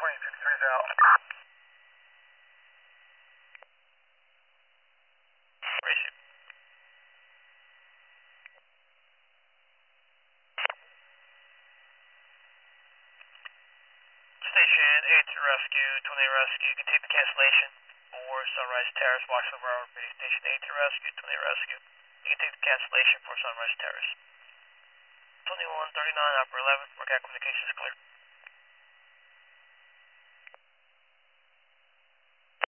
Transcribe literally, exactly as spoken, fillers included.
Boeing fifty-three's out. Appreciate it. Station eight to rescue, twenty rescue. You can take the cancellation for Sunrise Terrace, Washington Railroad Bridge. Station eight to rescue, twenty rescue. You can take the cancellation for Sunrise Terrace. twenty-one thirty-nine, upper eleven, workout communications clear.